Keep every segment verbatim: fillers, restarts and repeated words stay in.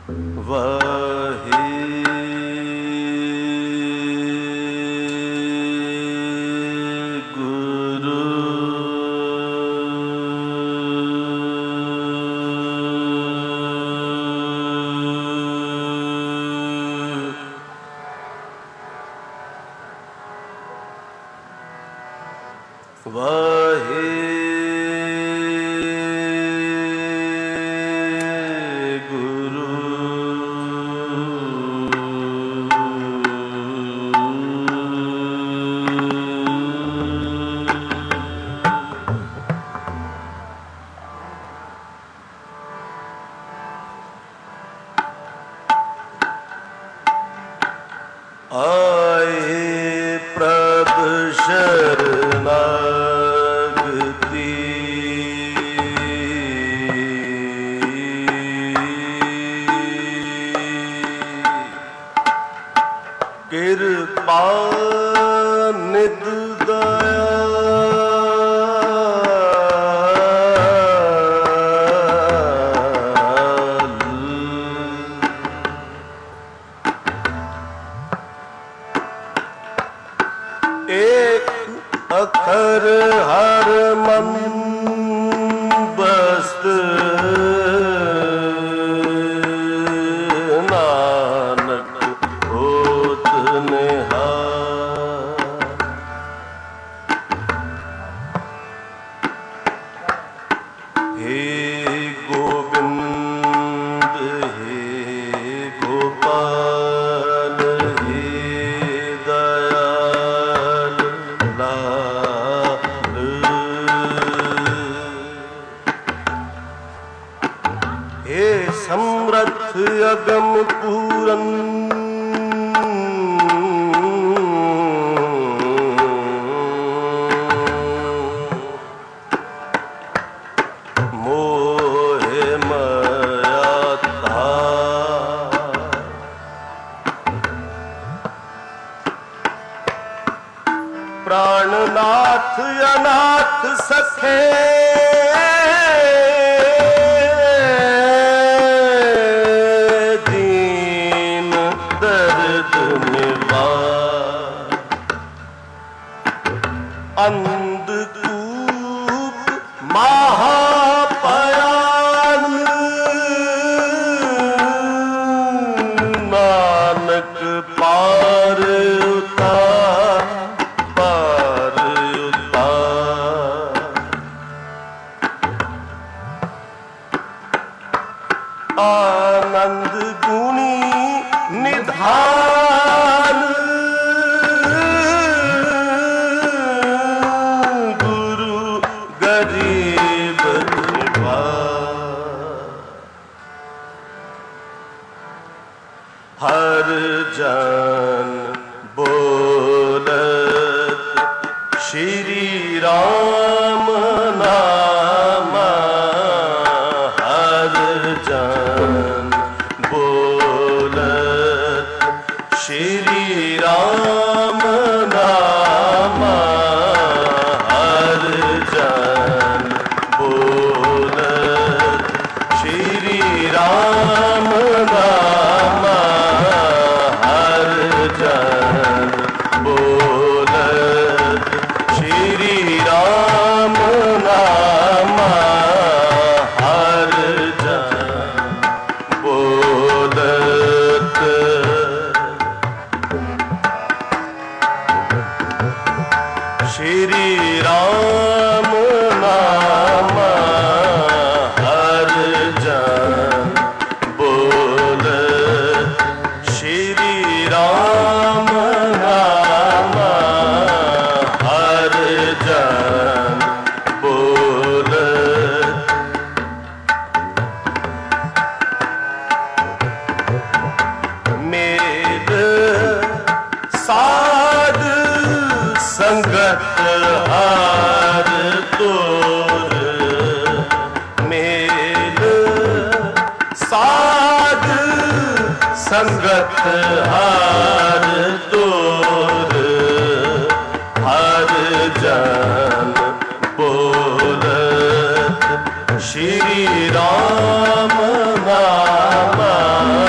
श्री राम नाम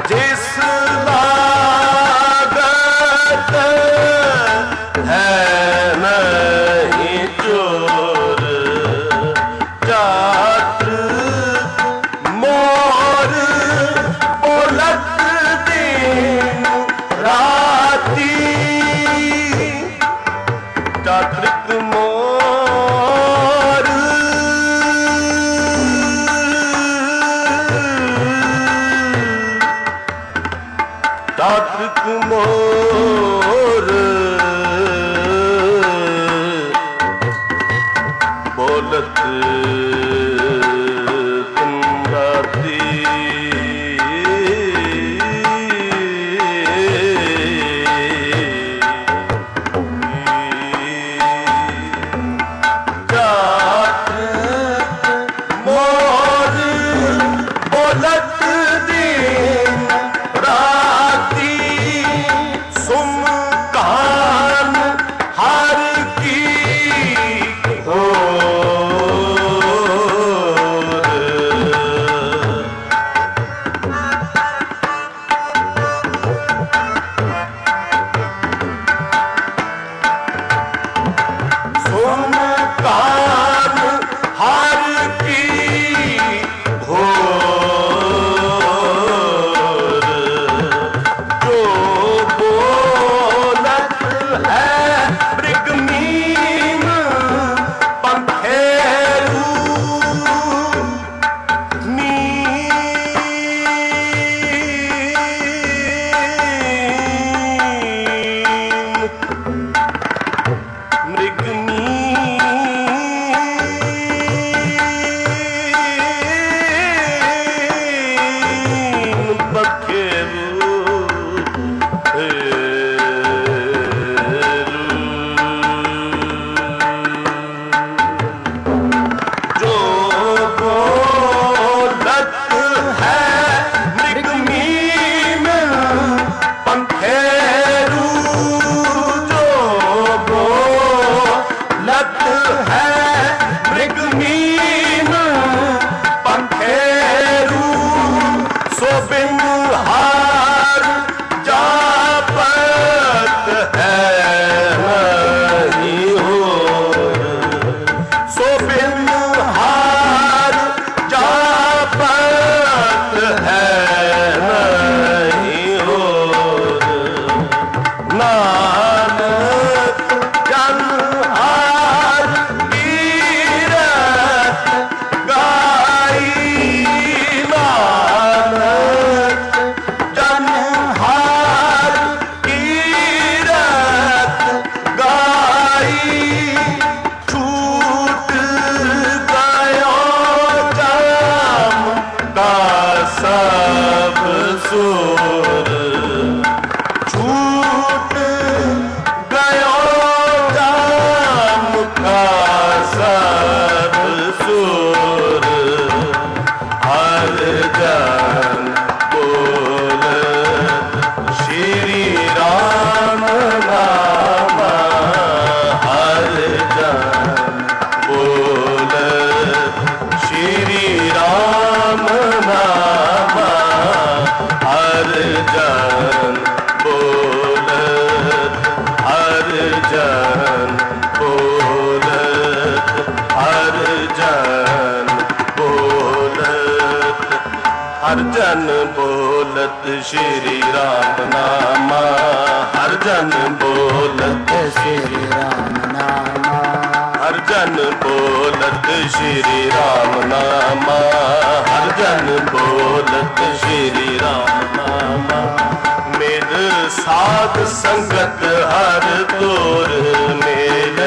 जिस लागत है नहीं चोर चात्र मोर बोलत दिन राती चात्रिक मोर चात्रिक मोर बोलत दिन राती हर जन बोलत श्री राम नामा, हर जन बोलत श्री राम नामा, हर जन बोलत श्री राम नामा, हर जन बोलत श्री राम नामा। मेल साध संगत हर तोर, मेल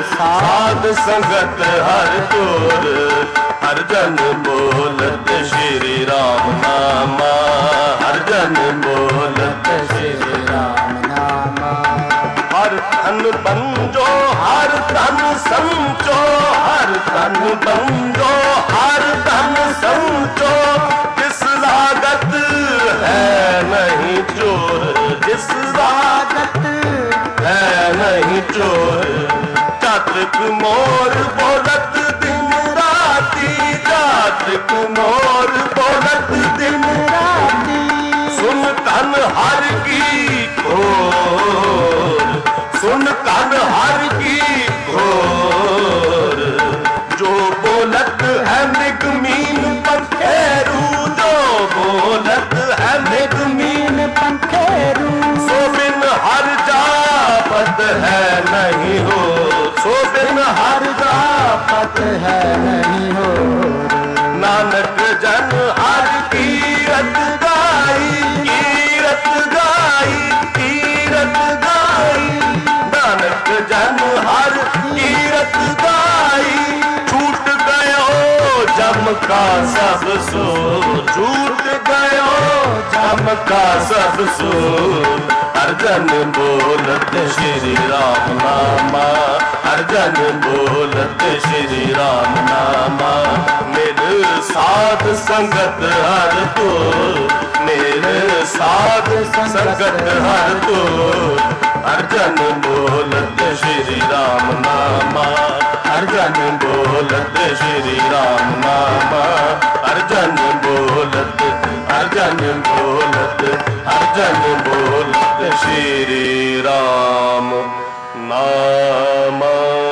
साध संगत हर तोर, हर जन बोलत श्री राम नामा, हर जन बोलत श्री राम नामा। हर धन बंजो हर धन संचो, हर धन बंजो हर धन संचो, जिस लागत है नहीं चोर, जिस लागत है नहीं चोर। चातक मोर बोलत दिन राती, चातक मोर बोलत दिन राती, सुन सुन कन हर की घोर, सुन कन हर की घोर। जो बोलत है मृगमीन पंखेरू, जो बोलत है मृगमीन पंखेरू। सो बिन हर जापत है नहीं हो, सो बिन हर जापत है नहीं हो। नानक जन हर कीरत गाई, कीरत गाई, कीरत गाई। नानक जन हर कीरत गाई। छूट गयो जम का सब सूर, छूट गयो जम का सब सूर। हर जन बोलत श्री राम नामा, हर जन बोलत श्री राम नामा। मेरे साध संगत हर तो, मेरे साध संगत हर तो। हर जन बोलत श्री राम नामा, हर जन बोलत श्री राम नामा। हर जन बोलत, हर जन बोलत, हर जन बोलत श्री राम नामा।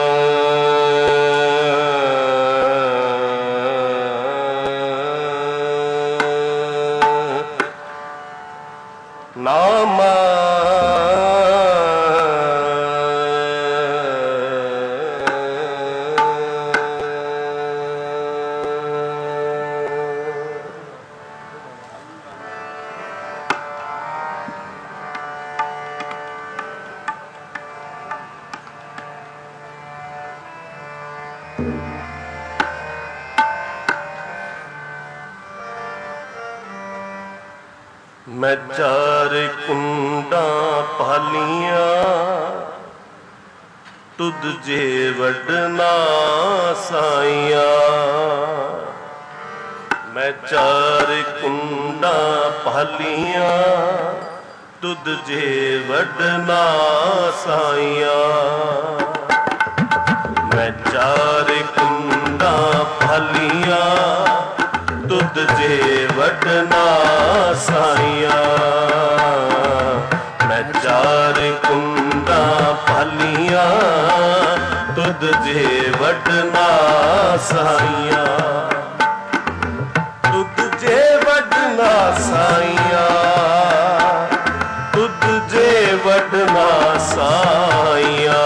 नामा मैं चार कुंडा पालियां, तुद जे वडना साइया। मैं चार कुंडा पालियां, तुद जे वडना साइया। मैं चार कुंडा पालियां, तुद जे वडना साइया। मैं चार कुंडा पालियां, तुद जे वडना साइया। तुद जे वडना साइया, तुद जे वडना साइया।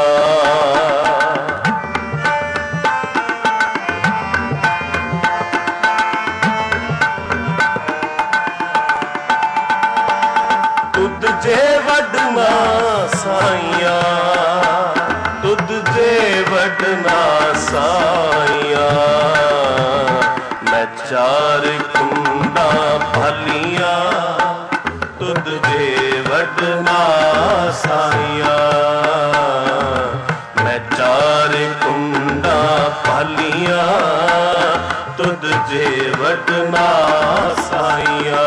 जे वडना साइया, तुद जे वडना साइया। मैं चार कुंडा पालियां, तुद जे वडना साइया। मैं चार कुंडा पालियां, तुद जे वडना साइया।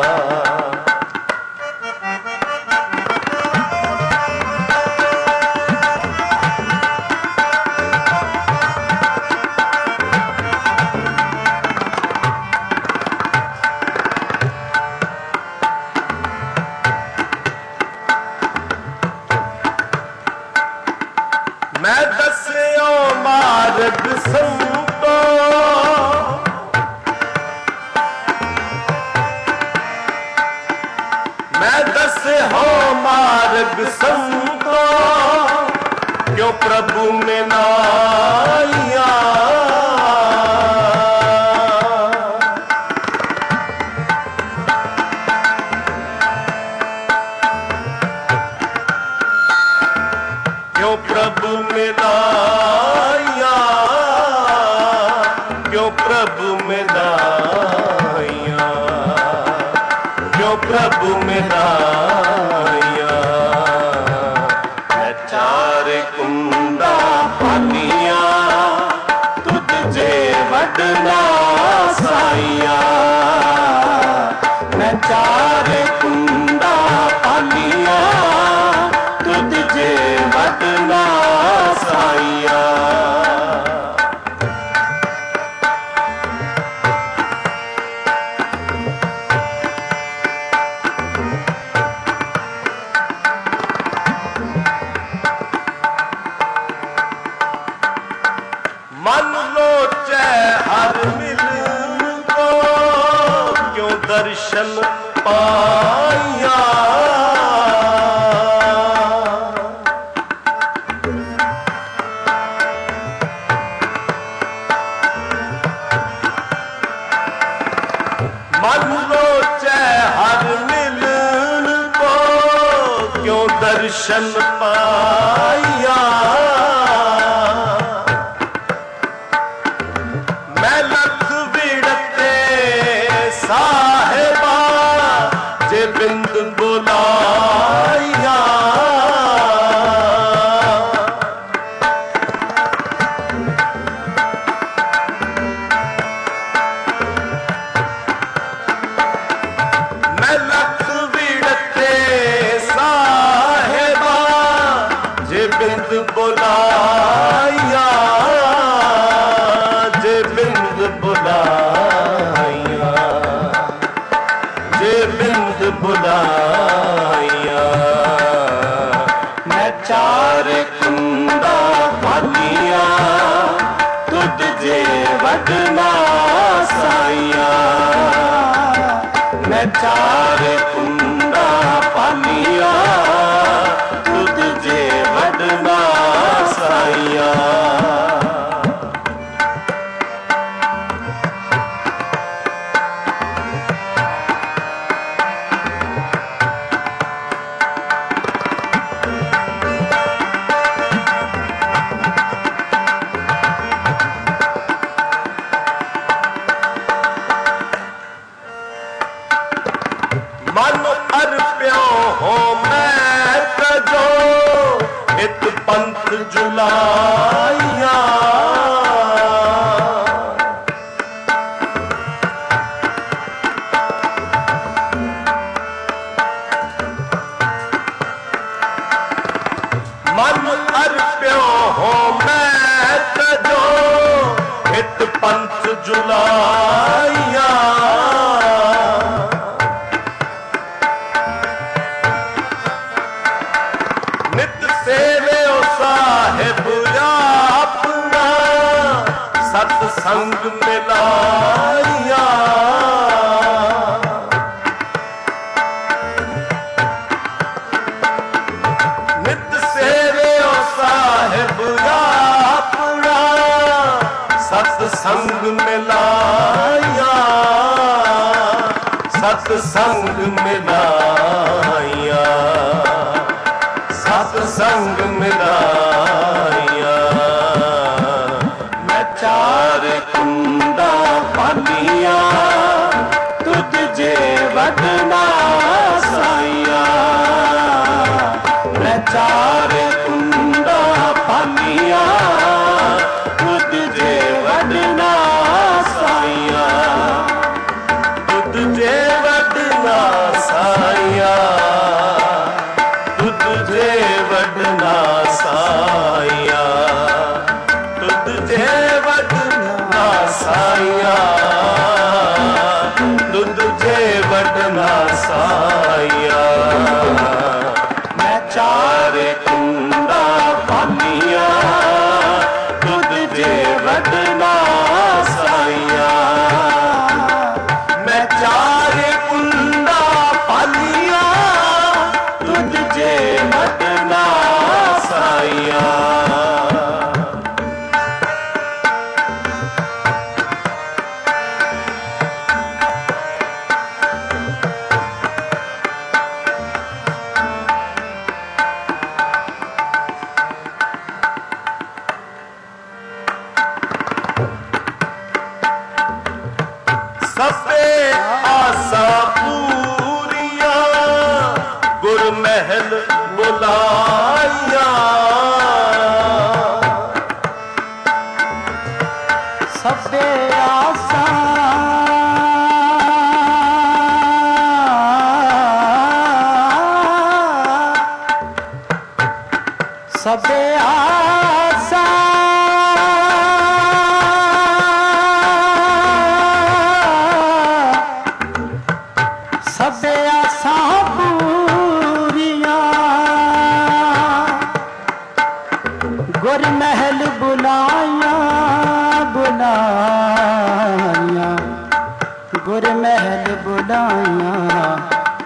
मैं दस्यो मार्ग संतो, मैं दस्यो मार्ग संतो। क्यों प्रभु में नाइया, क्यों प्रभु में नाइया, क्यों प्रभु में नाइया, क्यों प्रभु में नाइया। मैं चार कुंडा पालियां, तुद जे वडना साइया। मैं चार कुंडा पालियां, तुद जे वडना साइया। दर्शन पाइया। मन रोचे हर मिलन को, क्यों दर्शन पाइया। मैं लख विड़ते साहिबा, जे बिंद बुलाया। मैं लख विड़ते साहिबा, जे बिंद बुलाया, जे बिंद बुलाया, जे बिंद बुलाया। मैं चार कुंडा पालिया, तुझ जे वडना साइया। मैं चार कुंडा पालिया, तुझ जे वडना साइया। मन अर्प्यो हो मैं तजो, इत पंथ जुलाइया। मन अर्प्यो हो मैं तजो, इत पंथ जुलाइया। नित सेवे ओ साहिब अपना, सत्संग मिलाया। नित सेवे ओ साहिब अपना, सत्संग मिलाया, सत्संग मिलाया, सत्संग मिलाया। मैं चार कुंडा पालिया, तुझ जे वडना साइया। मैं चार कुंडा पालिया, तुझ जे वडना साइया। तुझ जे वडना साइया, तुझे वडना साइया, तुझे वडना साइया, तुझे वडना साइया। मैं चार कुंडा पालिया, तुझे वडना साइया। मैं चार कुंडा पालिया, तुझे वडना साइया। सबे आसा पूरिया, गुर महल बुलाया। सबे आसा सबे आसा सबे आसा पूरिया, गुर महल बुलाया बुलाया, गुर महल बुलाया।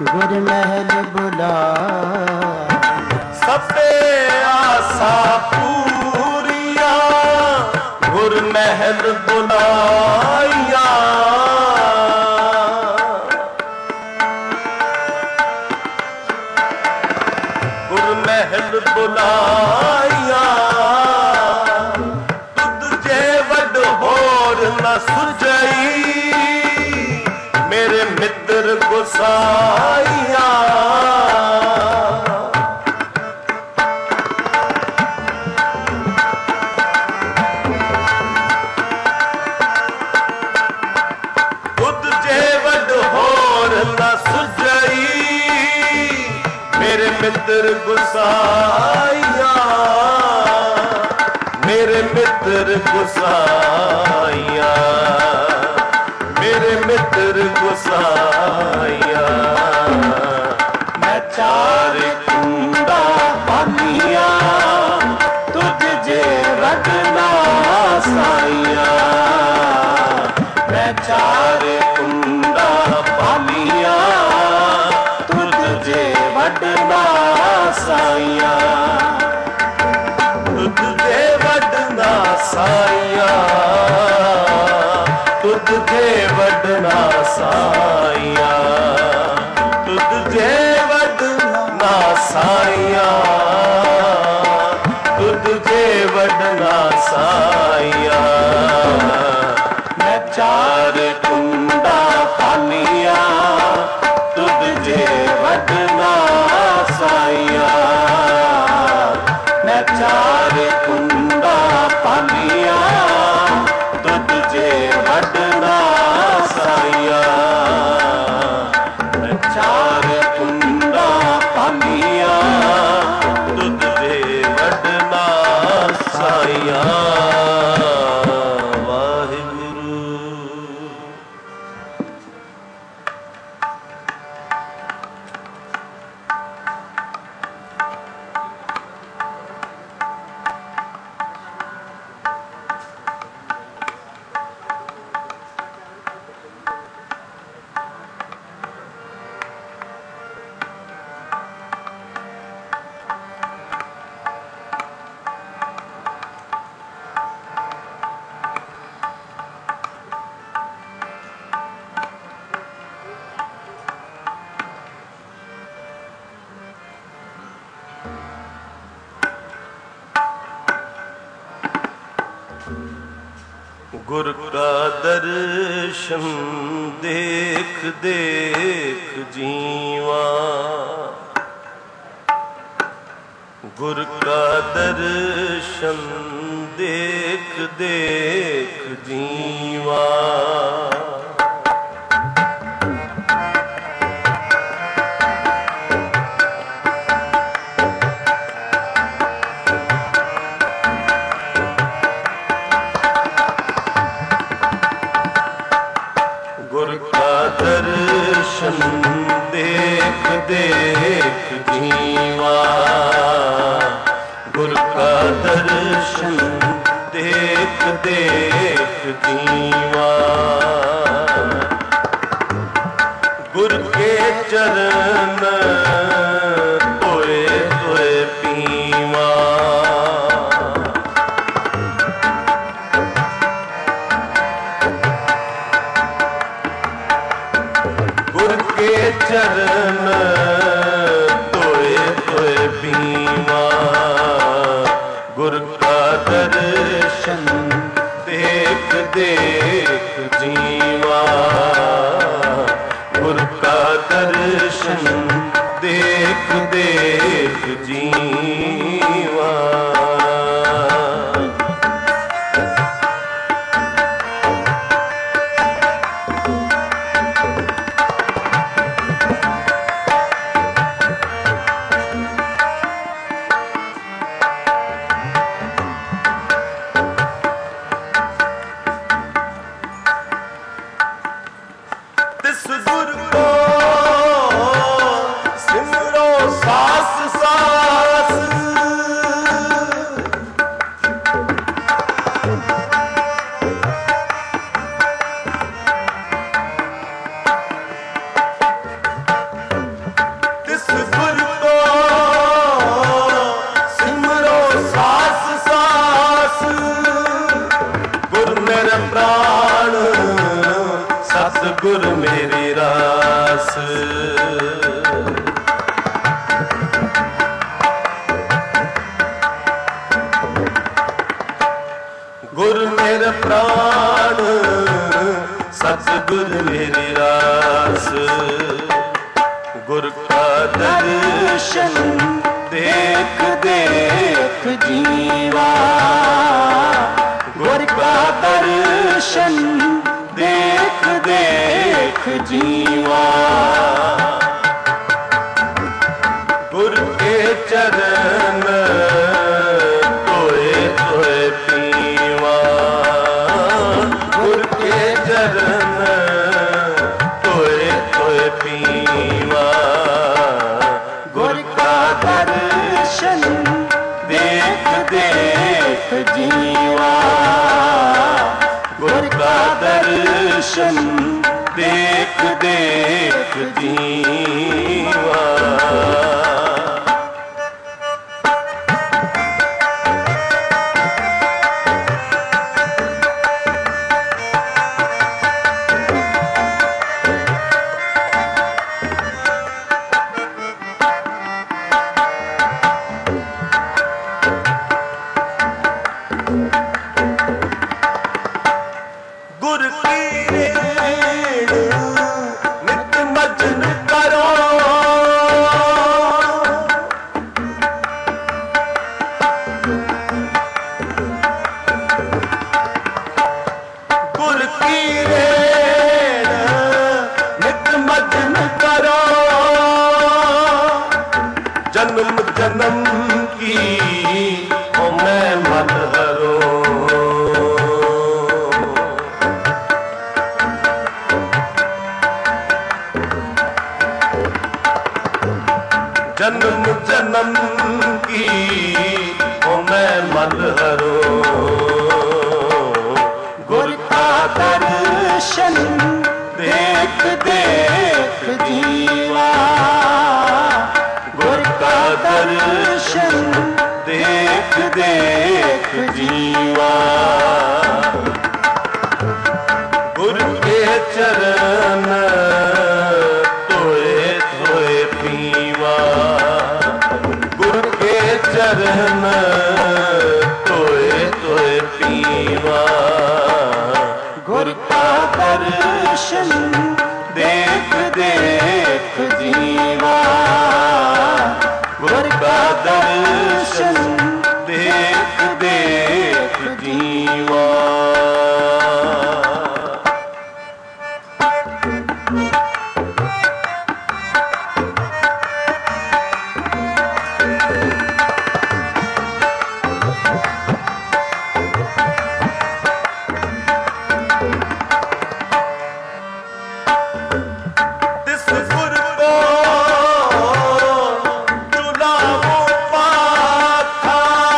गुर महल बुलाया सबे आसा पूरिया गुर महल बुलाया गुर महल बुलाया तुझ जे वड होर न सुझई मेरे मित्र गुसाइया तुझ जे वड होर न सुझई मेरे मित्र गुसाइया मेरे मित्र गुसाइया मेरे मित्र गुसाइया मैं चार कुंडा पानिया तुझ जे रखना साइया मैं चार कुंडा पानिया तुझ जे वडना साइया तुझ जे वडना साइया तुझ जे वडना साइया तुझ जे वडना साइया तुझ जे वडना साइया मैं चार कुंडा पानिया तुझ जे वडना साइया मैं चार कुंडा पानिया तुझ जे वडना साइया मैं चार कुंडा पानिया तुझ जे वडना साइया वाहिगुरू गुर का दर्शन देख देख जीवा गुर का दर्शन देख देख जीवा दर्शन देख देख जीवा गुर का दर्शन देख देख जीवा गुर के चरण तोए तोए पीवा चरण तोए तोए पीवा गुर का दर्शन देख देख जीवा गुर का दर्शन देख देख जीवा सास सास मेरी रास। गुर का दर्शन देख देख जीवा, गुर का दर्शन देख देख जीवा। गुर के चरण तोए तोए पीवा, गुर के चरण तोए तोए पीवा। गुर का दर्शन देख देख जीवा, गुर का दर्शन देख देख जीवा। गुर की रेण नित मजन करो, गुर की रेण नित मजन करो। जन्म जन्म की ओ मैं मन हरो, जन्म जन्म की ओ मैं मन हरो। गुर का दर्शन देख देख जीवा, गुर का दर्शन देख देख जीवा। गुर के चरण तोए तोए पीवा, गुर के चरण तोए तोए पीवा। गुर का दर्शन देख देख जीवा, गुर का दर्शन देख देख जीवा। तिस गुर को चुनावो पाथा,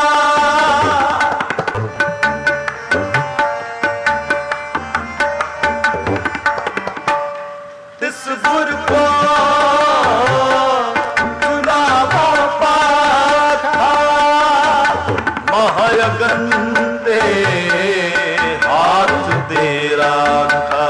तिस गुर को चुनावो पाथा। महायगन दे हाथ दे राखा,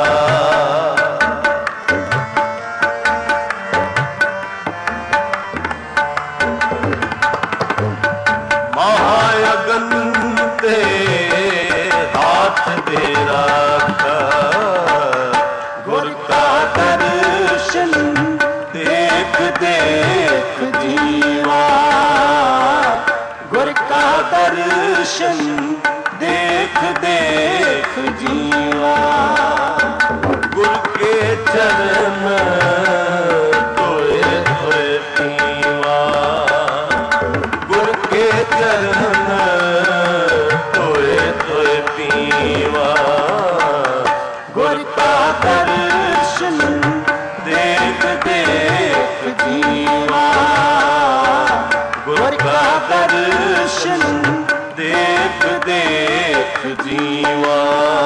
महायगन दे हाथ दे राखा। गुर का दर्शन देख देख जीवा, गुर का दर्शन देख देख जीवा। गुर के चरण तोए तोए पीवा, गुर के चरण तोए तोए पीवा। गुर का दर्शन देख देख जीवा, गुर का दर्शन देख देख जीवा।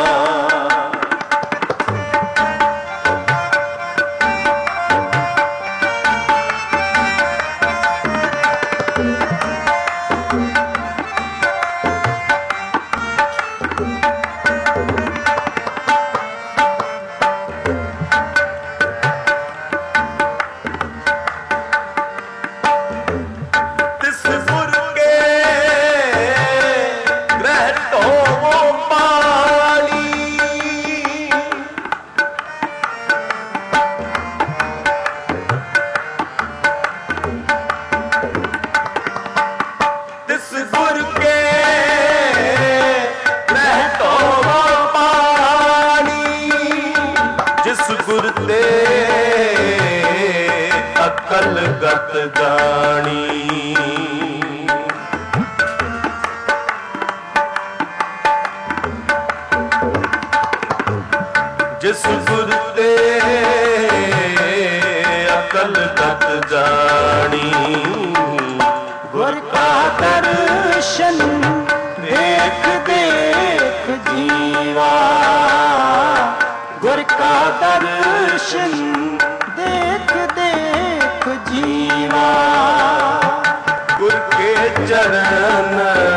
तिस गुर के ग्रह तो पाली, ਗੁਰ ਤੇ ਅਕਲ ਗਤ ਜਾਣੀ। ਜਿਸ ਗੁਰ ਤੇ ਅਕਲ ਗਤ ਜਾਣੀ। ਗੁਰ ਕਾ ਦਰਸ਼ਨ ਦੇਖ ਦੇਖ ਜੀਵਾ, ਗੁਰ ਕਾ ਦਰਸ਼ਨ ਦੇਖ ਦੇਖ ਜੀਵਾ। ਗੁਰ ਕੇ ਚਰਨ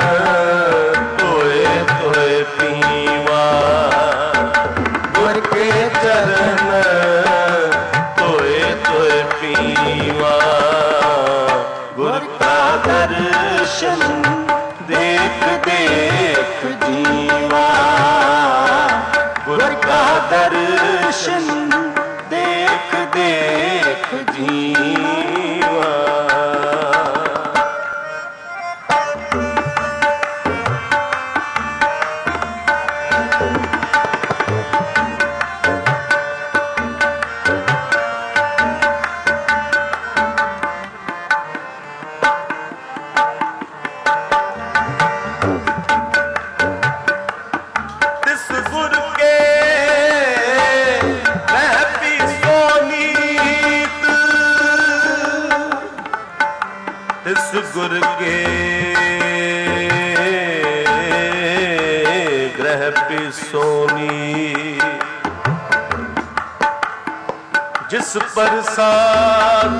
ਧੋਏ ਧੋਏ ਪੀਵਾ, ਗੁਰ ਕੇ ਚਰਨ ਧੋਏ ਧੋਏ ਪੀਵਾ। ਗੁਰ ਕਾ ਦਰਸ਼ਨ ਦੇਖ ਦੇਖ ਜੀਵਾ, ਗੁਰ ਕਾ ਦਰਸ਼ਨ ਦੇਖ ਦੇਖ ਜੀਵਾ। ਗੁਰ ਕੇ ਗ੍ਰਹਿ ਪਿਸੋਨੀ, ਜਿਸ ਪ੍ਰਸਾਦ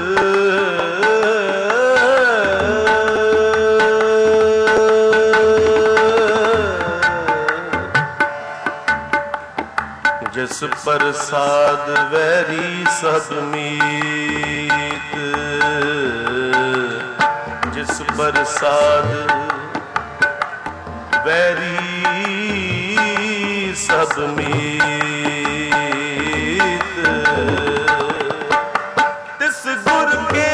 ਜਿਸ ਪ੍ਰਸਾਦ ਵੈਰੀ ਸਦ ਮੀਤ, ਜਿਸ ਪ੍ਰਸਾਦ ਵੈਰੀ ਸਭ ਮੀਤ। ਤਿਸ ਗੁਰ ਕੇ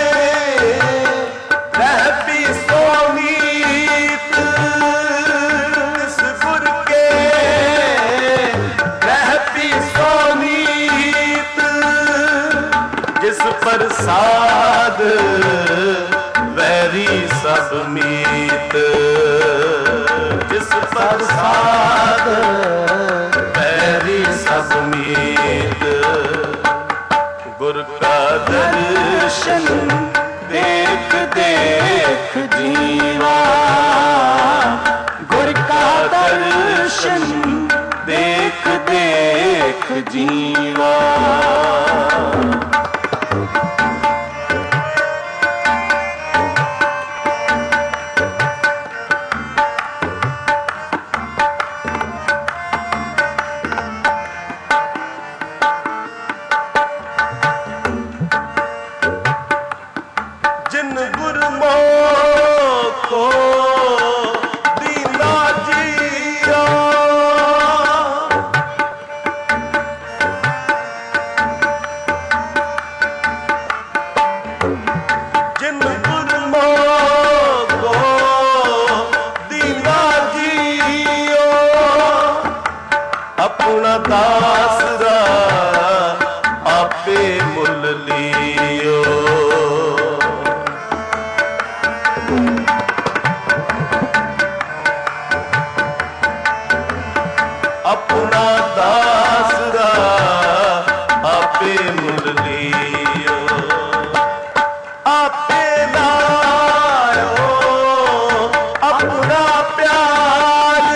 ਰਹਿ ਪੀਸੋ ਮੀਤ, ਤਿਸ ਗੁਰ ਕੇ ਰਹਿ ਪੀਸੋ ਮੀਤ। ਜਿਸ ਪ੍ਰਸਾਦ ਵੈਰੀ ਸਭ ਮੀਤ, ਜਿਸ ਪ੍ਰਸਾਦ ਵੈਰੀ ਸਭ ਮੀਤ। ਗੁਰ ਕਾ ਦਰਸ਼ਨ ਦੇਖ ਦੇਖ ਜੀਵਾ, ਗੁਰ ਕਾ ਦਰਸ਼ਨ ਦੇਖ ਦੇਖ ਜੀਵਾ। ਆਪਣਾ ਦਾਸਰਾ ਆਪੇ ਮੁੱਲ ਲਿਓ, ਆਪਣਾ ਦਾਸਰਾ ਆਪੇ ਮੁੱਲ ਲਿਓ। ਆਪੇ ਲਾਇਓ ਆਪਣਾ ਪਿਆਰ,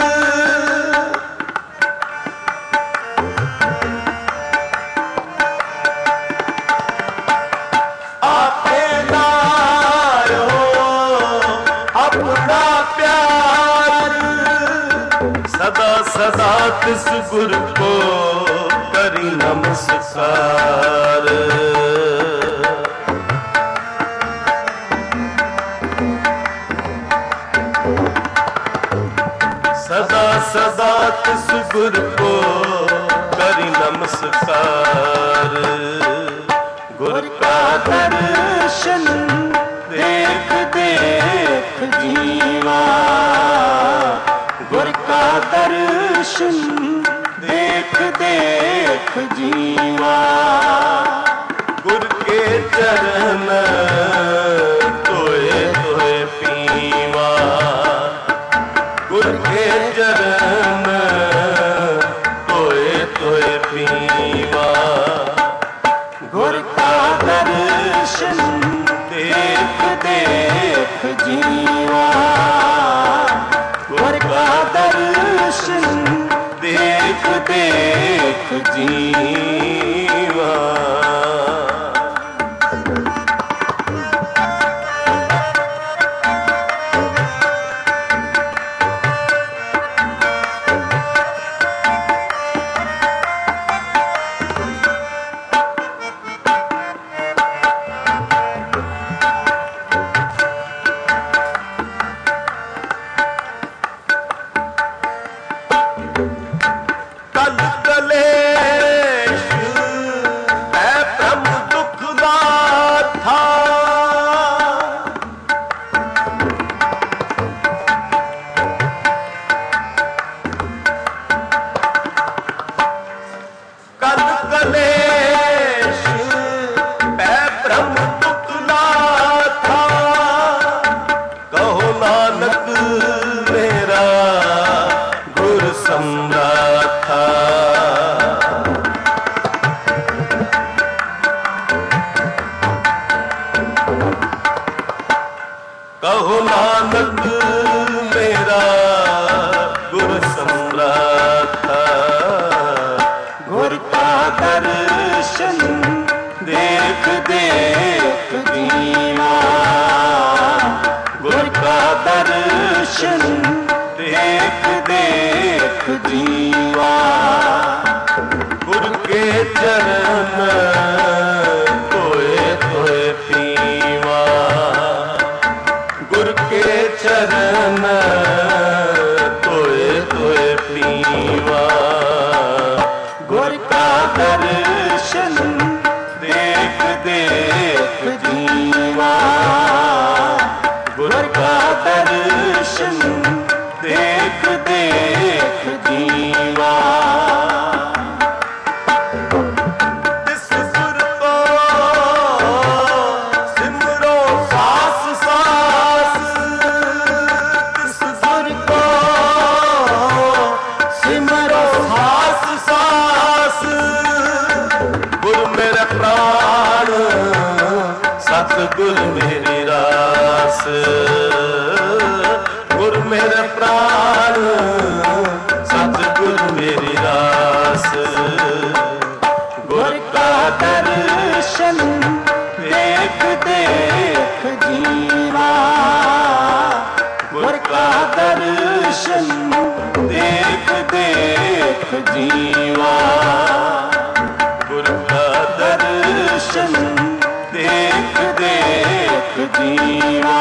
ਆਪੇ ਲਾਇਓ ਆਪਣਾ ਪਿਆਰ। ਸਦਾ ਸਦਾ ਤਿਸ ਗੁਰ ਕੋ ਕਰੀ ਨਮਸਕਾਰ, ਸਦਾ ਸਦਾ ਤਿਸ ਗੁਰ ਕੋ ਕਰੀ ਨਮਸਕਾਰ। ਗੁਰ ਕਾ ਦਰਸ਼ਨ ਦੇਖ ਦੇਖ ਜੀਵਾ, ਗੁਰ ਕਾ ਦਰਸ਼ਨ ਦੇਖ ਦੇਖ ਜੀਵਾ। चरण तोए तोए पीवा, गुर के चरण तोए तोए पीवा। गुर का दर्शन देख देख जीवा, गुर का दर्शन देख देख जीवा। कहो नानक मेरा गुर सम्राटा। गुर का दर्शन देख देख जीवा, गुर का दर्शन देख देख जीवा। गुर के चरण तोए तोए पीवा, गुर के चरण तोए तोए पीवा। गुर का दर्शन देख देख जीवा, गुर का दर्शन देख देख जीवा। तिस गुर को सिमरो सास सास, तिस गुर को सिमरो सास सास। गुर मेरे प्राण सतगुर मेरी रास, गुर मेरे प्राण सतगुर मेरी रास। गुर का दर्शन देख देख जीवा, गुर का दर्शन देख देख जीवा। गुर का दर्शन देख देख जीवा,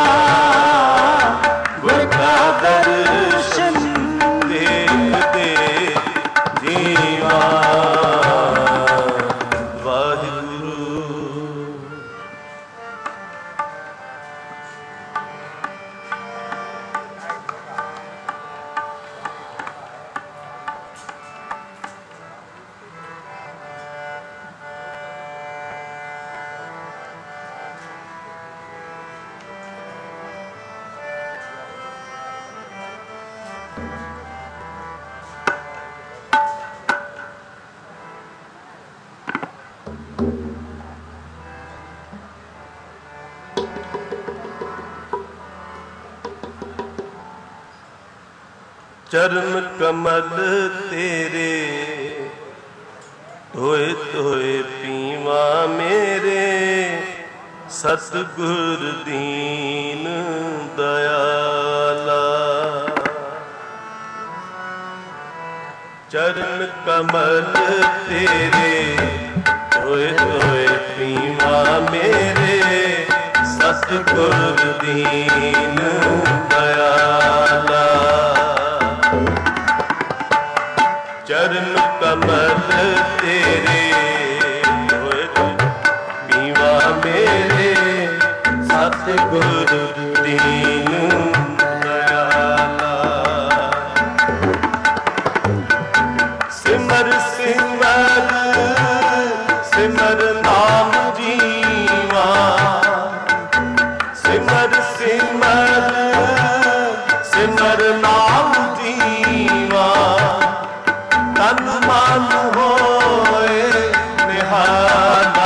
गुर का दर्शन देख देख जीवा। वाहिगुरु। चरण कमल तेरे धोए धोए पीवा मेरे, सतगुर दीन दयाला। चरण कमल तेरे धोए धोए पीवा मेरे, सतगुर दीन दयाला। चरण कमल तेरे धोए पीवा मेरे, सतगुर दीन दयाला। सिमर सिमर सिमर नाम जीवा, सिमर सिमर सिमर नाम जीवा तन मन होए निहारा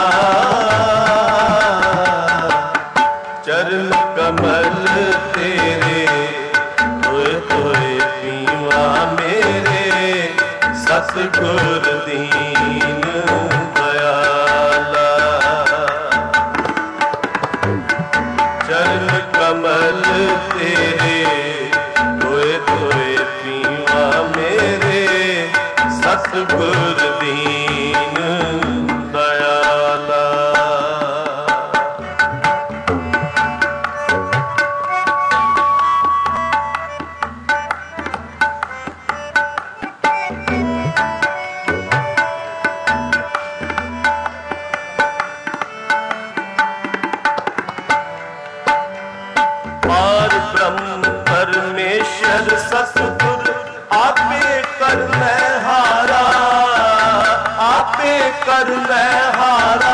चरण कमल तेरे होए होए पीवा मेरे सतगुर दीन दयाला चरण कमल तेरे होए होए पीवा मेरे सतगुर दीन दयाला पार ब्रह्म परमेश्वर सतगुर आपे कर मैं हारा आपे कर मैं हारा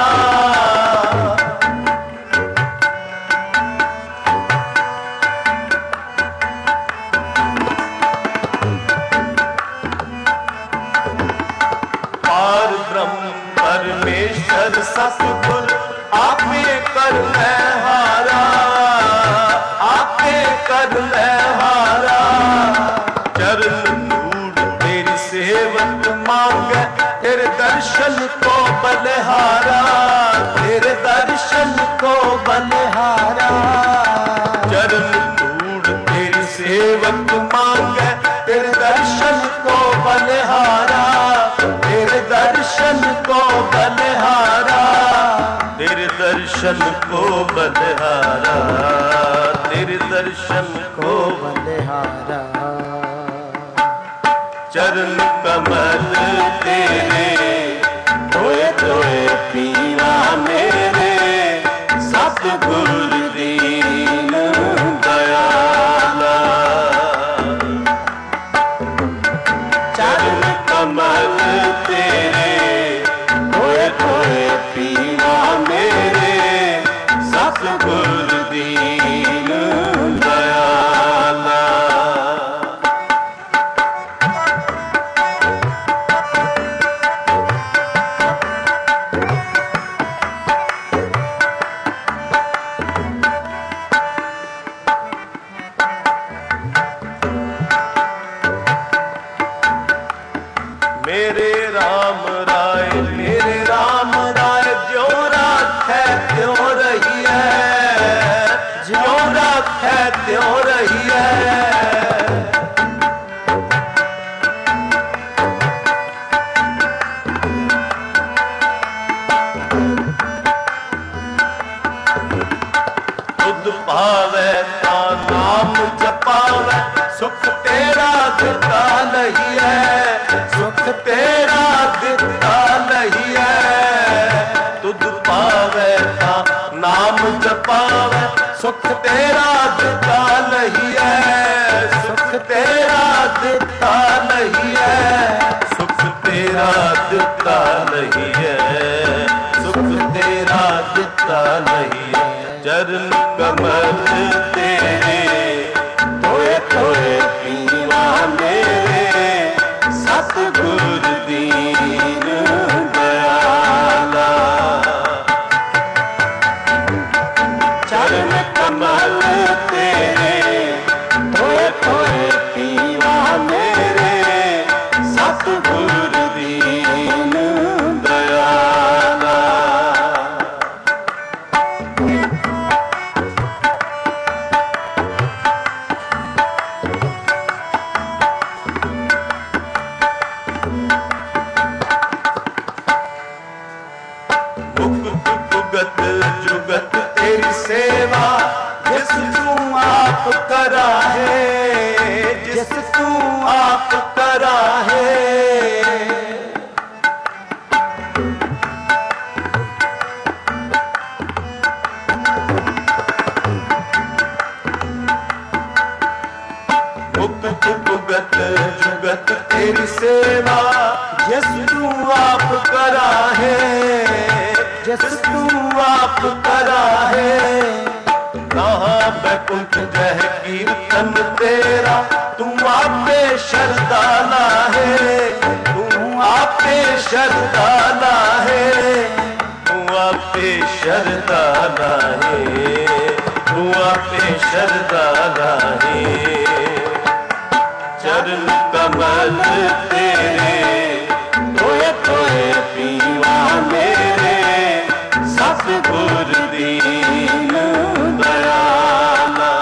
पार ब्रह्म परमेश्वर सतगुर आपे कर मैं हारा आपे कर मैं हारा चरण धूड़ तेरी सेवक मांगे तेरे दर्शन को बलिहारा तेरे दर्शन को बलिहारा चरण धूड़ तेरी सेवक मांगे तेरे दर्शन को बलिहारा तेरे दर्शन को बलिहारा तेरे दर्शन को बलिहारा तेरे दर्शन को बलिहारा चरण कमल तेरे होए होए पीवा मेरे सतगुर दीन दयाला चरण कमल तेरे होए होए पीवा मेरे सतगुर दीन दयाला मेरे राम राय मेरे राम राय ज्यों राखै त्यों रही है ज्यों राखै त्यों रही है तुध पावै ता नाम जपावै सुख तेरा दिता नहीं है सुख तेरा दिता नहीं है तुध पावै ता नाम जपावै सुख तेरा दिता नहीं है सुख तेरा दिता नहीं है सुख तेरा दिता नहीं है सुख तेरा दिता नहीं है चरण कमल तेरे होए होए पीवा मेरे सतगुर दीन दयाला चरण कमल तेरे होए होए पीवा मेरे सतगुर दीन दयाला जुगत जुगत तेरी सेवा जिस तू आप करा है जिस तू आप करा है जुगत जुगत जुगत तेरी सेवा जिस तू आप करा है जिस तू आप करा है कहाँ वैकुंठ जय कीर्तन तेरा, तू आपे शरदाना है, तू आपे शरदाना है, तू आपे शरदाना है, तू आपे शरदाना है। चरण कमल तेरे तोए तोए पीवा मेरे, सतगुर दीन दयाला।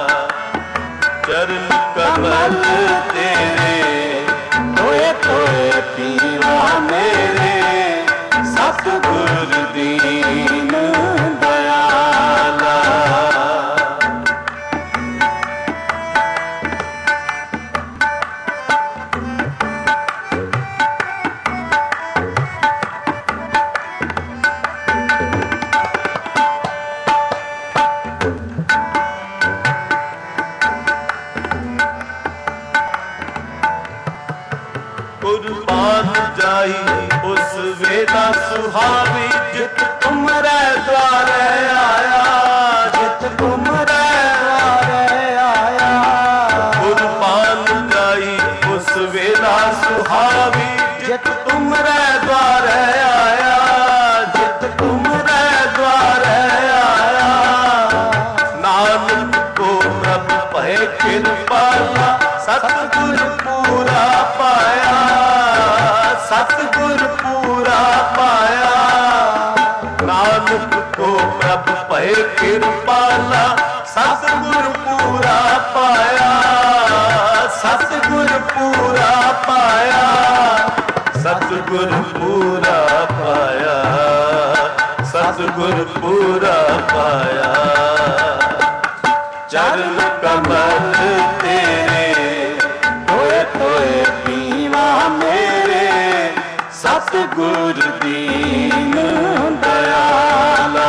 चरण कमल तेरे तोए तोए पीवा मेरे, सतगुर दीन दयाला। कुर्बान जाई उस वेला सुहावी, जित तुमरे द्वारे आया, जित तुमरे द्वारे आया। कुर्बान जाई उस वेला सुहावी, जित तुमरे द्वारे आया, जित तुमरे द्वारे आया। नानक को प्रभु भय कृपाला, सतगुर पूरा पाया, सतगुर पूरा पाया। नानक को प्रभु भय कृपाला, सतगुर पूरा पाया, सतगुर पूरा पाया, सतगुर पूरा पाया, सतगुर पूरा पाया। चरण कमल तेरे तोए तोए पीवा मेरे, सतगुर दीन दयाला।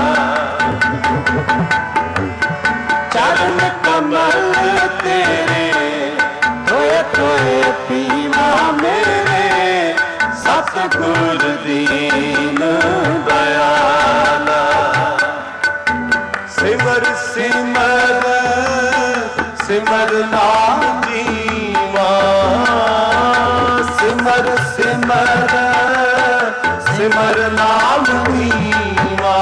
चरण कमल तेरे तोए तोए पीवा मेरे, सतगुर दीन दयाला। सिमर सिमर सिमर नाम जीवा, सिमर सिमर सिमर नाम जीवा।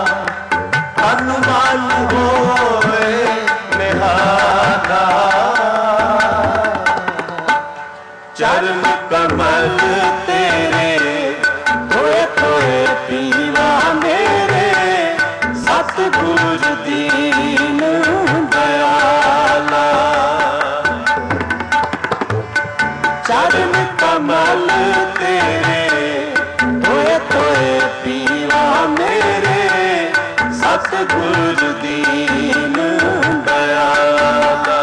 हनुमान होए निहारा, चरण कमल तेरे तोए तोए पीवा मेरे, सतगुर दीन दयाला। चरण कमल तेरे तोए तोए पीवा मेरे, सतगुर दीन दयाला।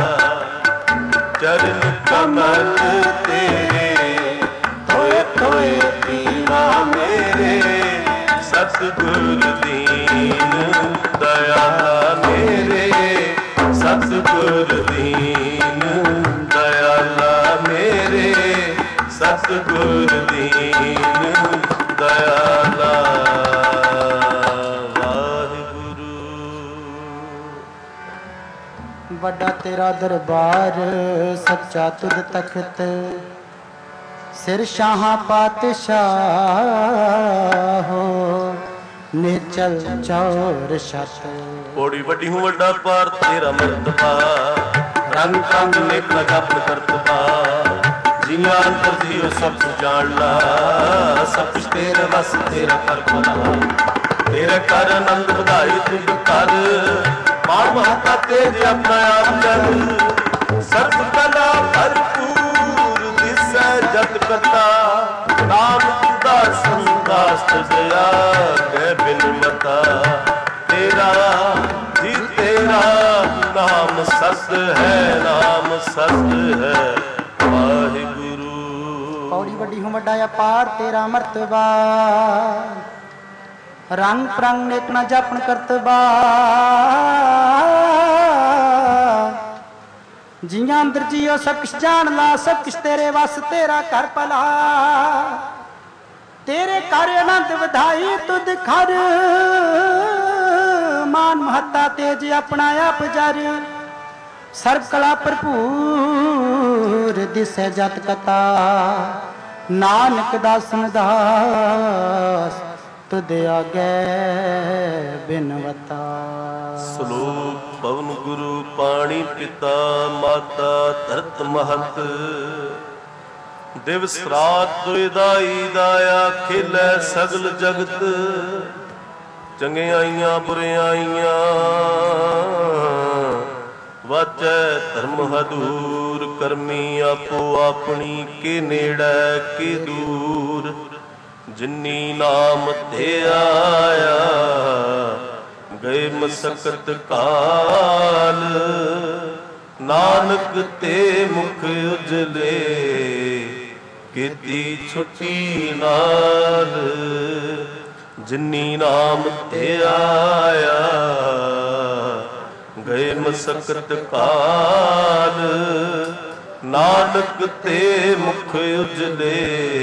चरण कमल तेरे तोए तोए पीवा मेरे, सतगुर दीन दयाला मेरे, सतगुर दीन दयाला मेरे, सतगुर दीन दयाला। वाहिगुरु। ਵੱਡਾ ਤੇਰਾ ਦਰਬਾਰ ਸੱਚਾ ਤੁਧ ਤਖਤ, ਸਿਰ ਸ਼ਾਹਾਂ ਪਾਤਸ਼ਾਹੋ ਨਿਚਲ ਚੌਰ ਛਤ। ਬੜੀ ਵੱਡੀ ਹੂੰ ਵੱਡਾ ਪਾਰ ਤੇਰਾ ਮਰਤਬਾ, ਰੰਗ ਰੰਗ ਨੇਕ ਜਪਨ ਕਰਤਬਾ। ਜੀਆਂ ਅੰਤਰ ਜੀਓ ਸਭ ਜਾਣ ਲਾ, ਸਭ ਕੁਛ ਤੇਰੇ ਵਸ ਤੇਰਾ ਕਰ ਭਲਾ। ਤੇਰੇ ਕਰ ਆਨੰਦ ਵਧਾਈ ਤੁਧ ਕਰ, ਮਾਣ ਮਹਤਾ ਤੇਜ ਆਪਣਾ ਆਪ ਜਨ। ਸਰਬ ਕਲਾ ਭਰਪੂਰ ਦਿਸੈ ਜਤ ਕਤਾ, ਨਾਮ ਤੁਦਾ ਸੰਦਾਸ ਦਇਆ ਕਹਿ ਬਿਨ ਮਤਾ। तेरा जी तेरा नाम सत है, नाम सत है वाहिगुरु। पौड़ी वड्डी हूँ वड्डा अपार तेरा मर्तबा, रंग प्रंग नेक न जपन करतबा। जियां अंदर जियो सब किश जान ला, सब किश तेरे वस तेरा कर भला। तेरे कर आनंद वधाई तुद खर, ਮਾਨ ਮਹੱਤਾ ਤੇਜ ਆਪਣਾ ਆਪ ਜਰ ਸਰਬ ਕਲਾ ਭਰਪੂਰ ਦਿਸੈ ਜਤ ਕਤਾ ਨਾਨਕ ਦਾਸਨ ਦਾਸ ਤੁਧ ਆਗੇ ਬਿਨਵਤਾ। ਸ਼ਲੋਕ ਪਵਨ ਗੁਰੂ ਪਾਣੀ ਪਿਤਾ ਮਾਤਾ ਧਰਤ ਮਹਤ ਦਿਵਸ ਰਾਤ ਦੁਇਦਾਈ ਦਾਇਆ ਖੇਲੇ ਸਗਲ ਜਗਤ ਚੰਗਿਆਈਆਂ ਬੁਰਿਆਈਆਂ ਵਾਚੈ ਧਰਮ ਹਦੂਰ ਕਰਮੀ ਆਪੋ ਆਪਣੀ ਕੇ ਨੇੜੇ ਕੇ ਦੂਰ ਜਿਨੀ ਨਾਮ ਤੇ ਆਇਆ ਗਏ ਮਸਕਤ ਕਾਲ ਨਾਨਕ ਤੇ ਮੁਖ ਉਜਲੇ ਕੀਤੀ ਛੁੱਟੀ ਨਾਲ ਜਿਨੀ ਨਾਮ ਤੇ ਆਇਆ ਗਏ ਮਸਕਤ ਕਾਲ ਨਾਨਕ ਤੇ ਮੁਖ ਉਜਲੇ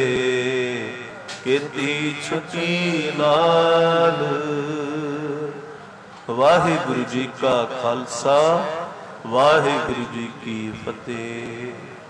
ਕੀਤੀ ਛੁੱਟੀ ਨਾਲ। ਵਾਹਿਗੁਰੂ ਜੀ ਕਾ ਖਾਲਸਾ ਵਾਹਿਗੁਰੂ ਜੀ ਕੀ ਫਤਿਹ।